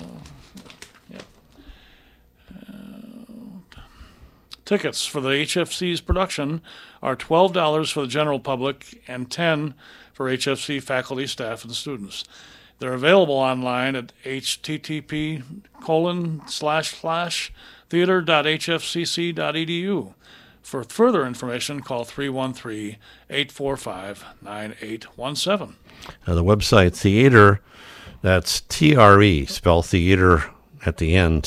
Tickets for the HFC's production are $12 for the general public and $10 for HFC faculty, staff, and students. They're available online at http://theater.hfcc.edu. For further information, call 313-845-9817. The website theater, that's TRE, spell theater at the end,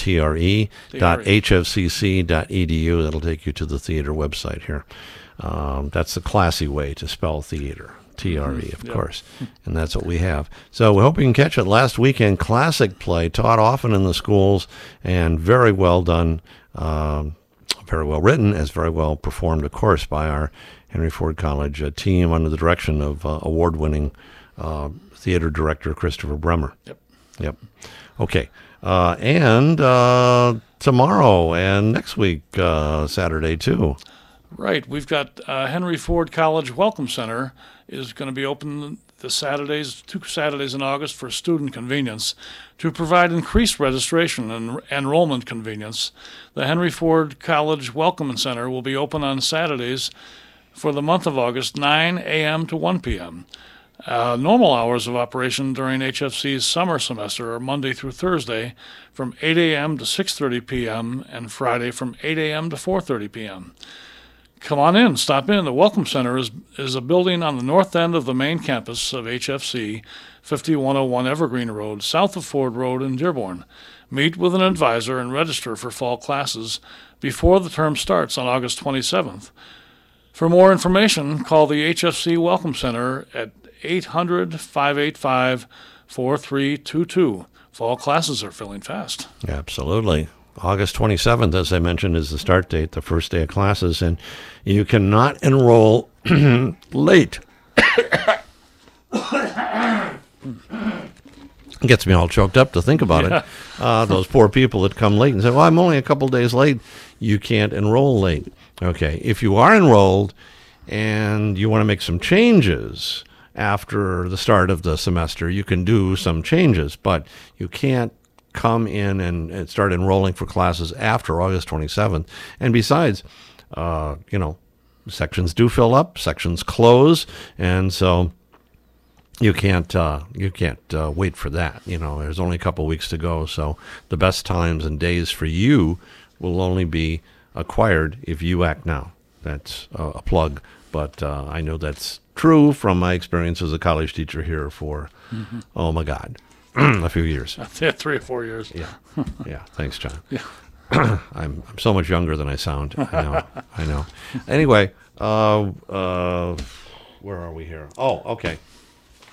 TRE.hfcc.edu. That'll take you to the theater website here. That's the classy way to spell theater. TRE, of course, and that's what we have. So we hope you can catch it. Last weekend, classic play, taught often in the schools, and very well done, very well written, as very well performed, of course, by our Henry Ford College team under the direction of award-winning theater director Christopher Bremer. Yep. Okay. And tomorrow and next week, Saturday, too. Right. We've got Henry Ford College Welcome Center is going to be open two Saturdays in August for student convenience. To provide increased registration and enrollment convenience, the Henry Ford College Welcome Center will be open on Saturdays for the month of August, 9 a.m. to 1 p.m. Normal hours of operation during HFC's summer semester are Monday through Thursday from 8 a.m. to 6:30 p.m. and Friday from 8 a.m. to 4:30 p.m. Come on in, stop in. The Welcome Center is a building on the north end of the main campus of HFC, 5101 Evergreen Road, south of Ford Road in Dearborn. Meet with an advisor and register for fall classes before the term starts on August 27th. For more information, call the HFC Welcome Center at 800-585-4322. Fall classes are filling fast. Absolutely. August 27th, as I mentioned, is the start date, the first day of classes, and you cannot enroll late. It gets me all choked up to think about it. Those poor people that come late and say, well, I'm only a couple days late. You can't enroll late. Okay, if you are enrolled and you want to make some changes after the start of the semester, you can do some changes, but you can't come in and start enrolling for classes after August 27th. And besides, sections do fill up, sections close, and so you can't wait for that. There's only a couple weeks to go, so the best times and days for you will only be acquired if you act now. That's a plug, but I know that's true from my experience as a college teacher here for, oh my God, a few years. 3 or 4 years. Yeah. Thanks, John. Yeah. I'm so much younger than I sound. I know. Anyway, where are we here? Oh, okay.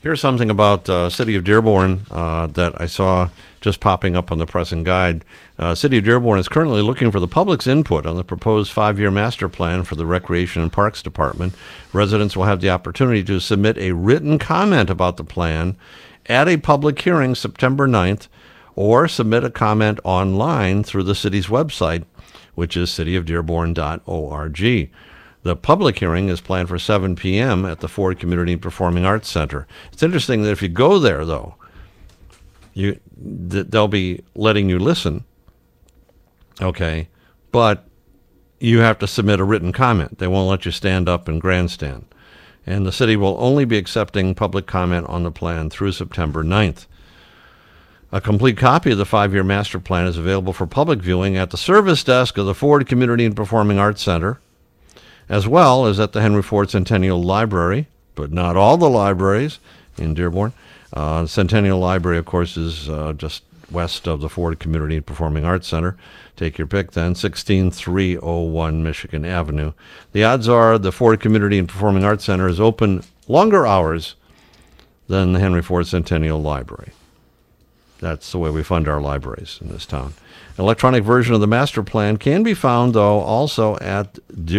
Here's something about City of Dearborn that I saw just popping up on the Press and Guide. City of Dearborn is currently looking for the public's input on the proposed 5-year master plan for the Recreation and Parks Department. Residents will have the opportunity to submit a written comment about the plan at a public hearing September 9th, or submit a comment online through the city's website, which is cityofdearborn.org. The public hearing is planned for 7 p.m. at the Ford Community and Performing Arts Center. It's interesting that if you go there, though, they'll be letting you listen, okay, but you have to submit a written comment. They won't let you stand up and grandstand. And the city will only be accepting public comment on the plan through September 9th. A complete copy of the 5-year master plan is available for public viewing at the service desk of the Ford Community and Performing Arts Center, as well as at the Henry Ford Centennial Library, but not all the libraries in Dearborn. Centennial Library, of course, is just west of the Ford Community and Performing Arts Center. Take your pick then, 16301 Michigan Avenue. The odds are the Ford Community and Performing Arts Center is open longer hours than the Henry Ford Centennial Library. That's the way we fund our libraries in this town. An electronic version of the master plan can be found, though, also at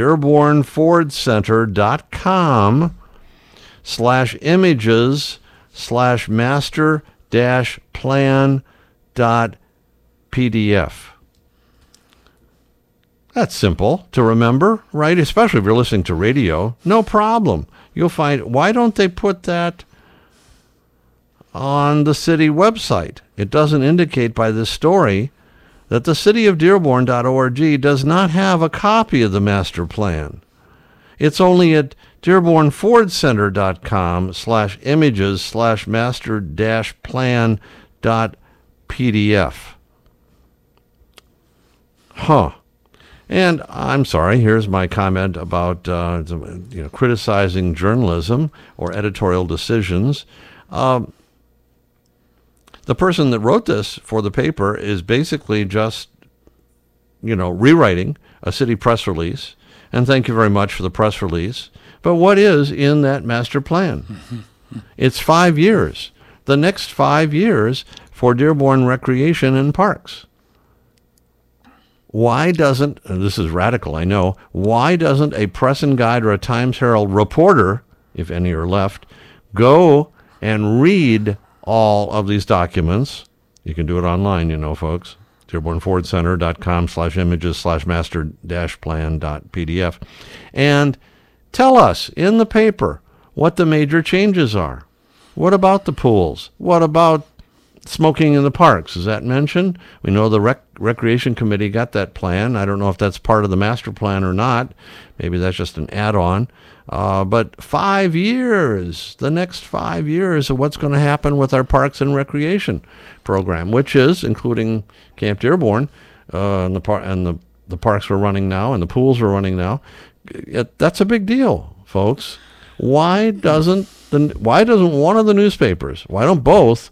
dearbornford.com/images/master-plan.pdf. That's simple to remember, right? Especially if you're listening to radio. No problem. You'll find, why don't they put that on the city website? It doesn't indicate by this story that the cityofdearborn.org does not have a copy of the master plan. It's only at dearbornfordcenter.com/images/master-plan.pdf. Huh. And I'm sorry, here's my comment about criticizing journalism or editorial decisions. The person that wrote this for the paper is basically just, rewriting a city press release. And thank you very much for the press release. But what is in that master plan? It's 5 years. The next 5 years for Dearborn Recreation and Parks. Why doesn't, and this is radical, I know, why doesn't a Press and Guide or a Times Herald reporter, if any are left, go and read all of these documents? You can do it online, folks. dearbornfordcenter.com/images/master-plan.pdf. And tell us in the paper what the major changes are. What about the pools? What about smoking in the parks? Is that mentioned? We know the Recreation Committee got that plan. I don't know if that's part of the master plan or not. Maybe that's just an add-on. But 5 years, the next 5 years of what's going to happen with our Parks and Recreation program, which is including Camp Dearborn, and the parks we're running now and the pools we're running now. That's a big deal, folks. Why doesn't one of the newspapers, why don't both,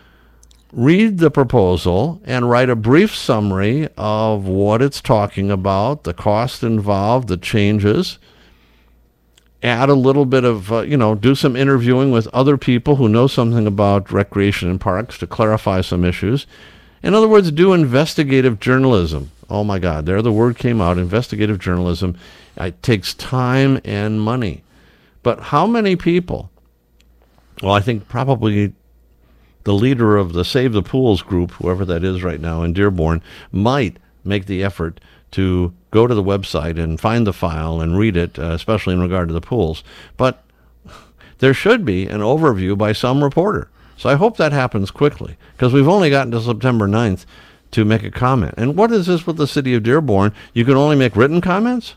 read the proposal and write a brief summary of what it's talking about, the cost involved, the changes, add a little bit of, do some interviewing with other people who know something about recreation and parks to clarify some issues. In other words, do investigative journalism. Oh my God, there the word came out, investigative journalism. It takes time and money. But how many people, well, I think probably the leader of the Save the Pools group, whoever that is right now in Dearborn, might make the effort to go to the website and find the file and read it, especially in regard to the pools. But there should be an overview by some reporter. So I hope that happens quickly, because we've only gotten to September 9th to make a comment. And what is this with the city of Dearborn? You can only make written comments?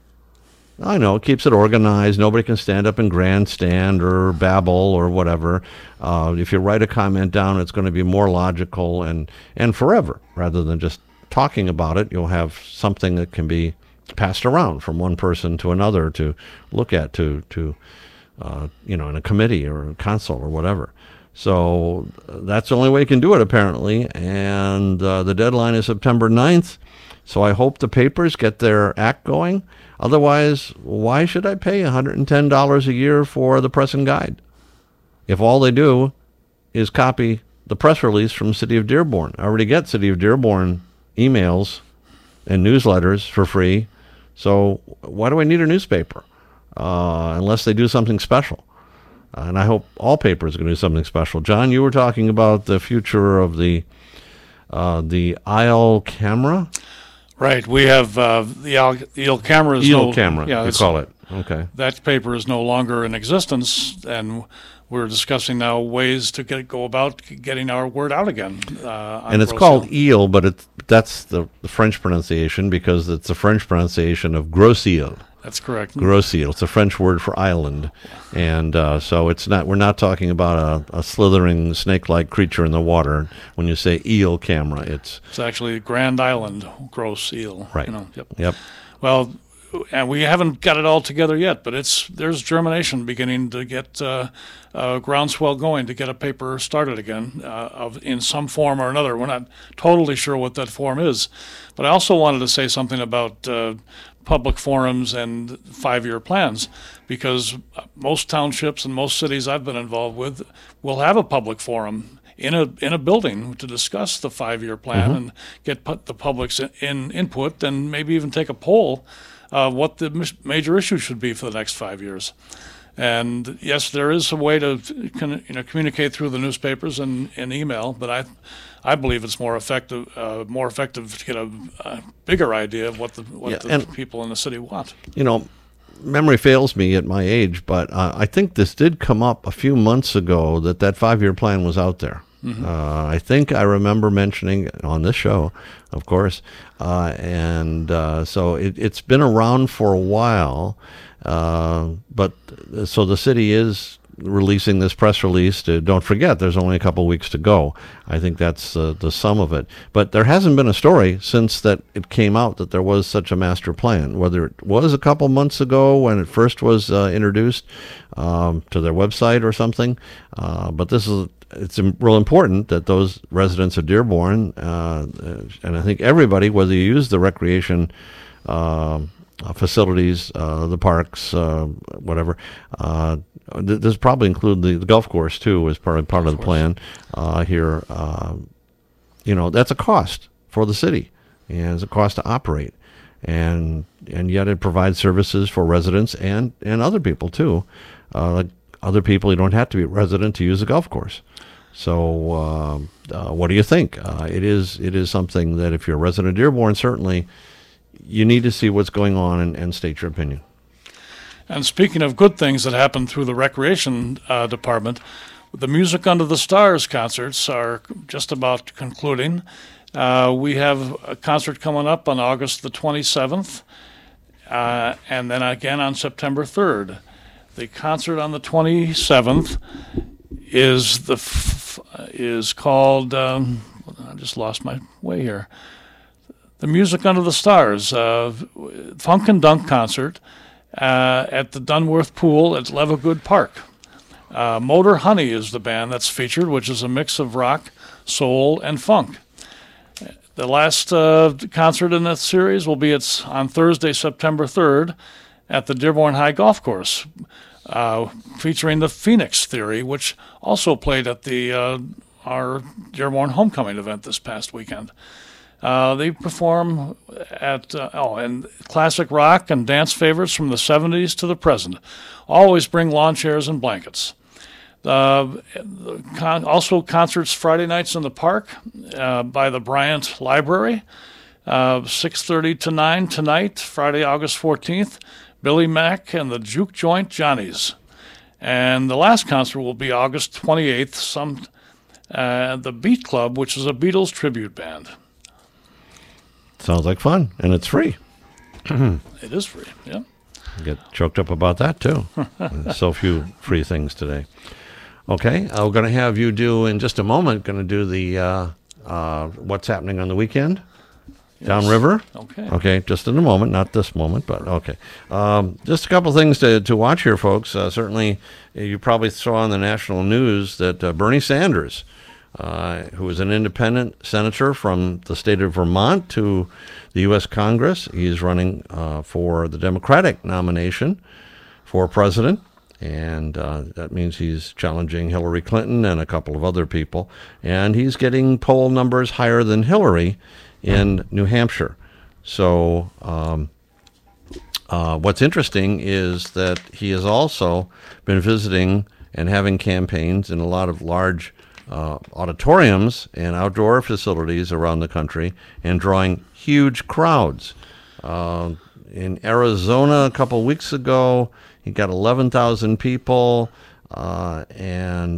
I know, it keeps it organized. Nobody can stand up and grandstand or babble or whatever. If you write a comment down, it's going to be more logical and forever, rather than just talking about it. You'll have something that can be passed around from one person to another to look at, to in a committee or a council or whatever. So that's the only way you can do it, apparently. And the deadline is September 9th. So I hope the papers get their act going. Otherwise, why should I pay $110 a year for the Press and Guide? if all they do is copy the press release from City of Dearborn. I already get City of Dearborn emails and newsletters for free, so why do I need a newspaper unless they do something special? And I hope all papers are going to do something special. John, you were talking about the future of the Isle camera? Right. We have the Isle camera. Isle camera, you call it. Okay. That paper is no longer in existence, and we're discussing now ways to go about getting our word out again. And it's called Eel, but that's the French pronunciation because it's the French pronunciation of Gros Eel. That's correct. Gros Eel. It's a French word for island, and so it's not. We're not talking about a slithering snake-like creature in the water. When you say eel camera, it's actually Grand Island Gros Eel. Right. Yep. Well, and we haven't got it all together yet, but there's germination beginning to get groundswell going to get a paper started again in some form or another. We're not totally sure what that form is, but I also wanted to say something about public forums and 5-year plans, because most townships and most cities I've been involved with will have a public forum in a building to discuss the 5-year plan and get the public's input, and maybe even take a poll what the major issues should be for the next 5 years. And yes, there is a way to communicate through the newspapers and email, but I believe it's more effective to get a bigger idea of what the people in the city want. Memory fails me at my age, but I think this did come up a few months ago that 5-year plan was out there. I think I remember mentioning it on this show, of course, and so it's been around for a while, but so the city is releasing this press release. Don't forget, there's only a couple weeks to go. I think that's the sum of it. But there hasn't been a story since that it came out that there was such a master plan, whether it was a couple months ago when it first was introduced to their website or something. But it's real important that those residents of Dearborn, and I think everybody, whether you use the recreation facilities, the parks, whatever, this probably include the golf course too as part of the plan here. That's a cost for the city, and it's a cost to operate, and yet it provides services for residents and other people too. Like other people, you don't have to be a resident to use a golf course. So what do you think? It is something that if you're a resident of Dearborn, certainly you need to see what's going on and state your opinion. And speaking of good things that happen through the recreation department, the Music Under the Stars concerts are just about concluding. We have a concert coming up on August the 27th, and then again on September 3rd. The concert on the 27th is called, I just lost my way here, the Music Under the Stars, Funk and Dunk concert at the Dunworth Pool at Levagood Park. Motor Honey is the band that's featured, which is a mix of rock, soul, and funk. The last concert in that series will be on Thursday, September 3rd at the Dearborn High Golf Course, featuring the Phoenix Theory, which also played at our Dearborn Homecoming event this past weekend. They perform and classic rock and dance favorites from the 70s to the present. Always bring lawn chairs and blankets. Also concerts Friday nights in the park by the Bryant Library, 6:30 to 9 tonight, Friday, August 14th, Billy Mack and the Juke Joint Johnnies. And the last concert will be August 28th, the Beat Club, which is a Beatles tribute band. Sounds like fun, and it's free. It is free, yeah. Get choked up about that, too. So few free things today. Okay, we're going to have you do, in just a moment, going to do the what's happening on the weekend downriver. Okay, just in a moment, not this moment, but okay. Just a couple things to watch here, folks. Certainly, you probably saw on the national news that Bernie Sanders, who is an independent senator from the state of Vermont to the U.S. Congress. He's running for the Democratic nomination for president. And that means he's challenging Hillary Clinton and a couple of other people. And he's getting poll numbers higher than Hillary in New Hampshire. So what's interesting is that he has also been visiting and having campaigns in a lot of large auditoriums and outdoor facilities around the country and drawing huge crowds. In Arizona a couple weeks ago, he got 11,000 people, and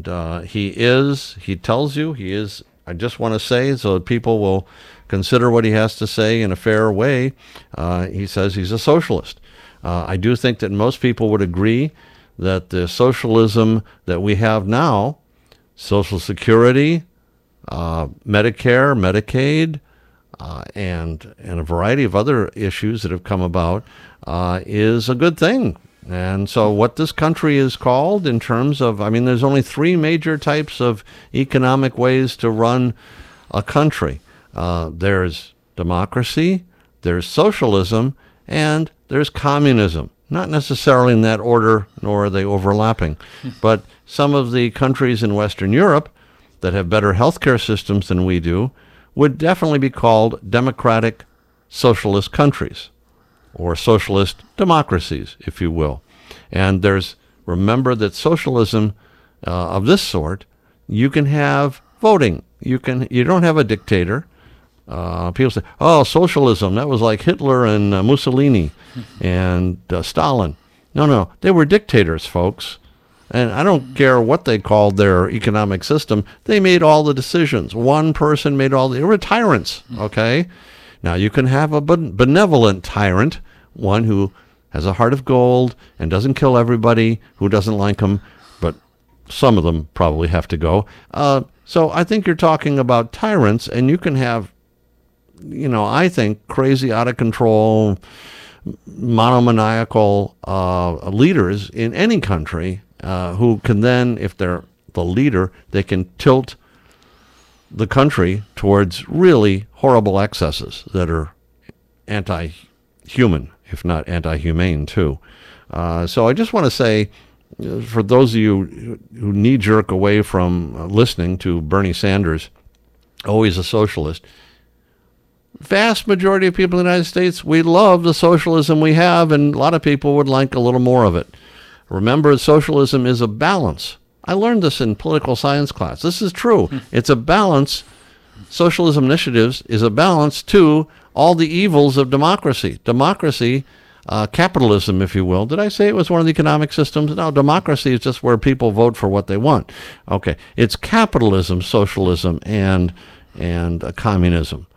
he tells you he is, I just want to say, so that people will consider what he has to say in a fair way, he says he's a socialist. I do think that most people would agree that the socialism that we have now, Social Security, Medicare, Medicaid, and a variety of other issues that have come about, is a good thing. And so what this country is called in terms of, there's only three major types of economic ways to run a country. There's democracy, there's socialism, and there's communism. Not necessarily in that order, nor are they overlapping. But some of the countries in Western Europe that have better healthcare systems than we do would definitely be called democratic socialist countries, or socialist democracies, if you will. And remember that socialism of this sort, you can have voting. You don't have a dictator. People say, oh, socialism, that was like Hitler and Mussolini and Stalin. No, they were dictators, folks. And I don't care what they called their economic system. They made all the decisions. One person made they were tyrants, okay? Now, you can have a benevolent tyrant, one who has a heart of gold and doesn't kill everybody who doesn't like him, but some of them probably have to go. So I think you're talking about tyrants, and you can have, I think, crazy, out of control, monomaniacal leaders in any country who can then, if they're the leader, they can tilt the country towards really horrible excesses that are anti-human, if not anti-humane, too. So I just want to say, for those of you who knee-jerk away from listening to Bernie Sanders, always a socialist, vast majority of people in the United States, we love the socialism we have, and a lot of people would like a little more of it. Remember, socialism is a balance. I learned this in political science class. This is true. It's a balance. Socialism initiatives is a balance to all the evils of democracy. Democracy, capitalism, if you will. Did I say it was one of the economic systems? No, democracy is just where people vote for what they want. Okay, it's capitalism, socialism, and communism.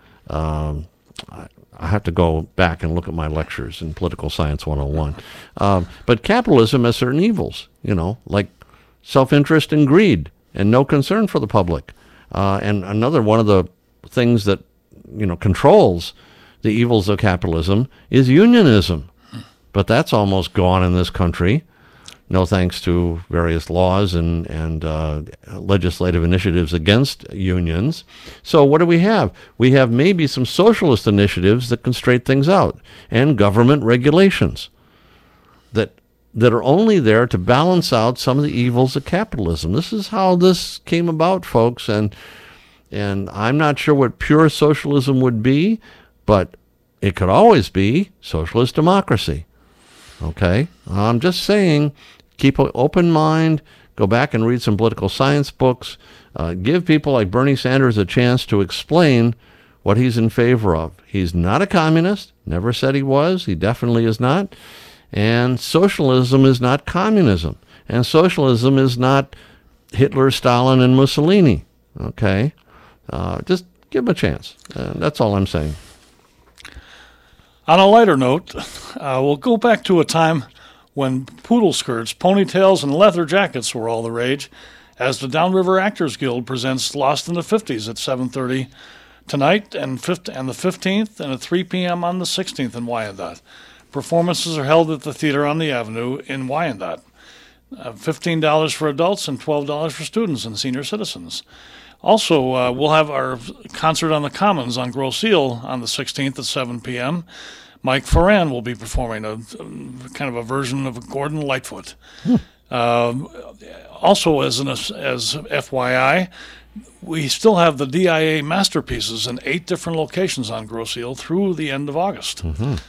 I have to go back and look at my lectures in Political Science 101. But capitalism has certain evils, like self-interest and greed and no concern for the public. And another one of the things that, controls the evils of capitalism is unionism. But that's almost gone in this country, no thanks to various laws and legislative initiatives against unions. So what do we have? We have maybe some socialist initiatives that can straighten things out, and government regulations that are only there to balance out some of the evils of capitalism. This is how this came about, folks, and I'm not sure what pure socialism would be, but it could always be socialist democracy. Okay? I'm just saying, keep an open mind, go back and read some political science books, give people like Bernie Sanders a chance to explain what he's in favor of. He's not a communist, never said he was, he definitely is not, and socialism is not communism, and socialism is not Hitler, Stalin, and Mussolini. Okay? Just give him a chance. That's all I'm saying. On a lighter note, we'll go back to a time when poodle skirts, ponytails, and leather jackets were all the rage, as the Downriver Actors Guild presents Lost in the 50s at 7:30 tonight and the 15th, and at 3 p.m. on the 16th in Wyandotte. Performances are held at the Theater on the Avenue in Wyandotte. $15 for adults and $12 for students and senior citizens. Also, we'll have our concert on the Commons on Grosse Ile on the 16th at 7 p.m. Mike Ferran will be performing a kind of a version of Gordon Lightfoot. Also, as FYI, we still have the DIA masterpieces in 8 different locations on Grosse Ile through the end of August.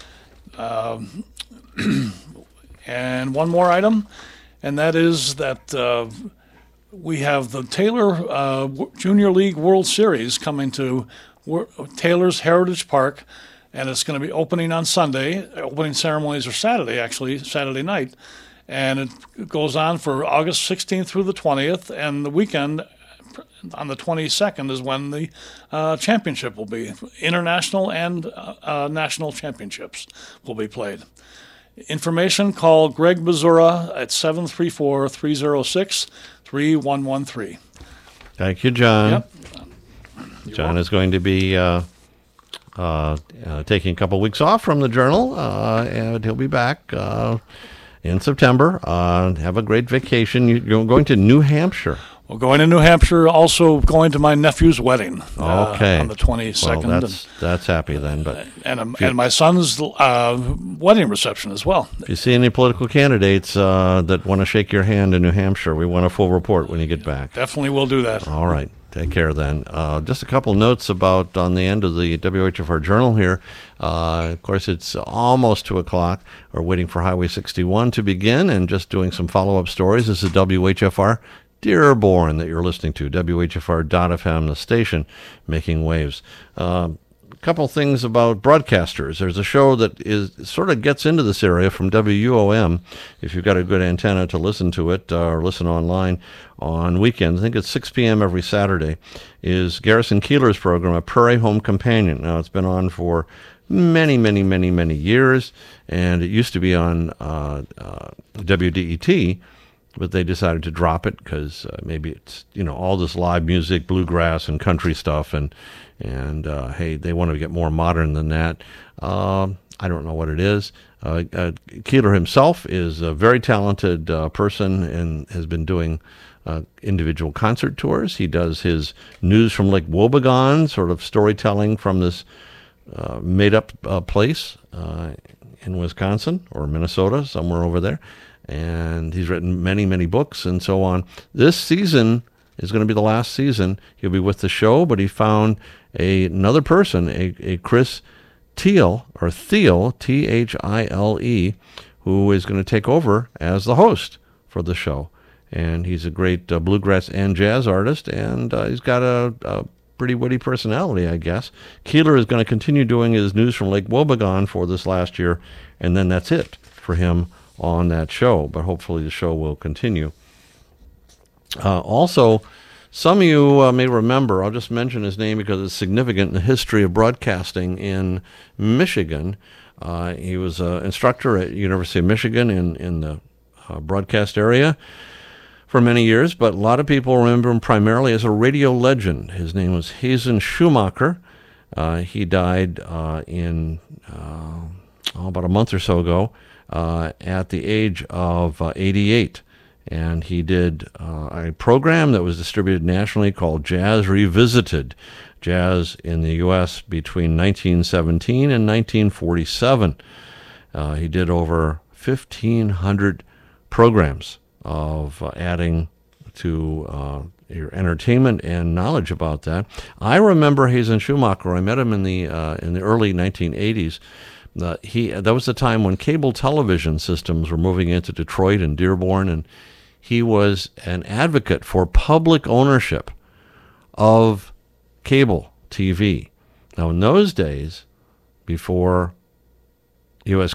And one more item, and that is that we have the Taylor Junior League World Series coming to Taylor's Heritage Park, and it's going to be opening on Sunday. Opening ceremonies are Saturday, actually, Saturday night. And it goes on for August 16th through the 20th, and the weekend on the 22nd is when the championship will be. International and national championships will be played. Information, call Greg Mazura at 734-306-3113. Thank you, John. Yep. John is going to be taking a couple weeks off from the Journal, and he'll be back in September. Have a great vacation. You're going to New Hampshire. Well, going to New Hampshire, also going to my nephew's wedding on the 22nd. Well, that's happy then. But and my son's wedding reception as well. If you see any political candidates that want to shake your hand in New Hampshire, we want a full report when you get back. Definitely will do that. All right. Take care then. Just a couple notes about on the end of the WHFR Journal here. Of course, it's almost 2 o'clock. We're waiting for Highway 61 to begin and just doing some follow-up stories. This is WHFR Dearborn that you're listening to, WHFR.FM, the station making waves. Couple things about broadcasters. There's a show that sort of gets into this area from WUOM. If you've got a good antenna to listen to it or listen online on weekends, I think it's 6 p.m. every Saturday, is Garrison Keillor's program, A Prairie Home Companion. Now, it's been on for many, many, many, many years, and it used to be on WDET, but they decided to drop it because maybe it's, all this live music, bluegrass and country stuff, and hey, they want to get more modern than that. I don't know what it is. Keillor himself is a very talented person and has been doing individual concert tours. He does his News from Lake Wobegon, sort of storytelling from this made-up place in Wisconsin or Minnesota, somewhere over there. And he's written many, many books and so on. This season is going to be the last season. He'll be with the show, but he found another person, a Chris Thiele, Thiele, who is going to take over as the host for the show. And he's a great bluegrass and jazz artist, and he's got a pretty witty personality, I guess. Keillor is going to continue doing his News from Lake Wobegon for this last year, and then that's it for him on that show. But hopefully the show will continue. Also, some of you may remember, I'll just mention his name because it's significant in the history of broadcasting in Michigan. He was an instructor at University of Michigan in the broadcast area for many years, but a lot of people remember him primarily as a radio legend. His name was Hazen Schumacher. He died about a month or so ago at the age of 88. And he did a program that was distributed nationally called Jazz Revisited, jazz in the U.S. between 1917 and 1947. He did over 1,500 programs of adding to your entertainment and knowledge about that. I remember Hazen Schumacher. I met him in the early 1980s. That was the time when cable television systems were moving into Detroit and Dearborn, and he was an advocate for public ownership of cable TV. Now, in those days, before U.S.